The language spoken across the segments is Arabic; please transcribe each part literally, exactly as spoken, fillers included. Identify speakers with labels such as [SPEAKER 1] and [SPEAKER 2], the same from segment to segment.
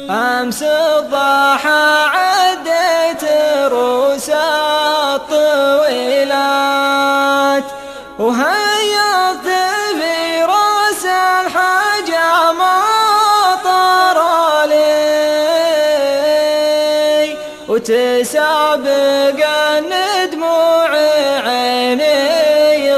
[SPEAKER 1] أمس الضحى عديت روس الطويلات وهيضت في راس الحاجة مطر لي وتسابق دموع عيني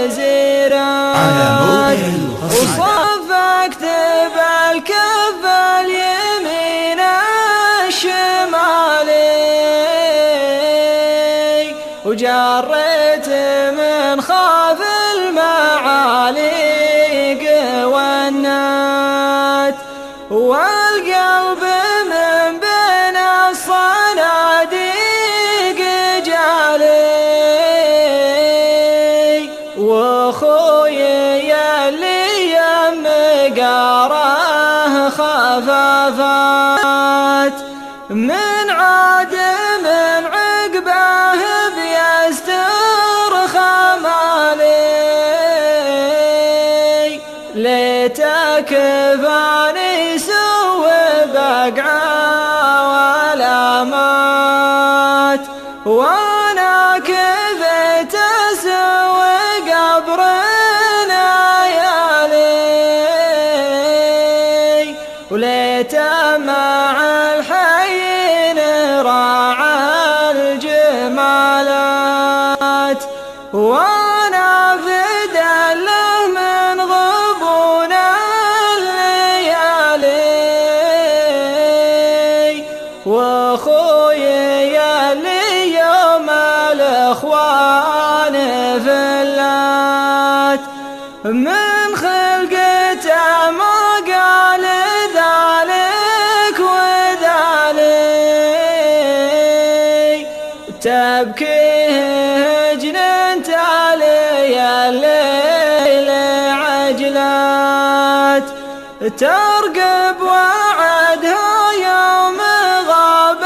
[SPEAKER 1] غزيرات وصفقت بالكف اليمين الشمالي وجريت من خاف المعاليق والنات والقلب من بين الصناديق جالي واخوي اللي يم قاره خفافات من عاد من عقبه بيستر خمالي ليتك فاني سوى بقعه ولا مات وانا كفيت اسوى قبر ليالي وليت مع الحين راعى الجمالات وانا فدا له من غبون الليالي واخوي اللي يوم الاخوان فلات من خلقته ما قال ذلك وذلك تبكيه جننت علي الليل عجلات ترقب وعدها يوم غاب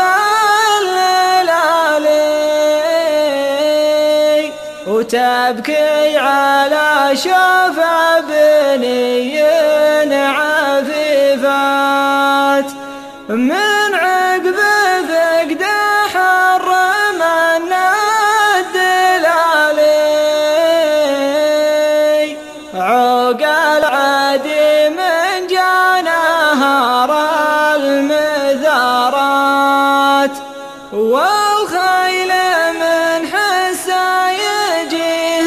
[SPEAKER 1] الليالي وتبكي على شفا بني عفيفات من عقب فقد حرم الدلالي عقل عدي من جنهار المثارات والخيل من حسه يجيه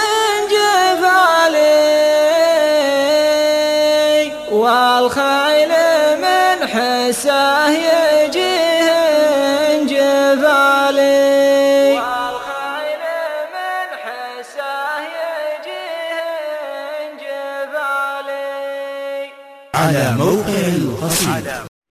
[SPEAKER 1] جفالي والخيل من حسه يجيه جفالي والخيل من حسه يجيه جفالي
[SPEAKER 2] على موقع القصيدة.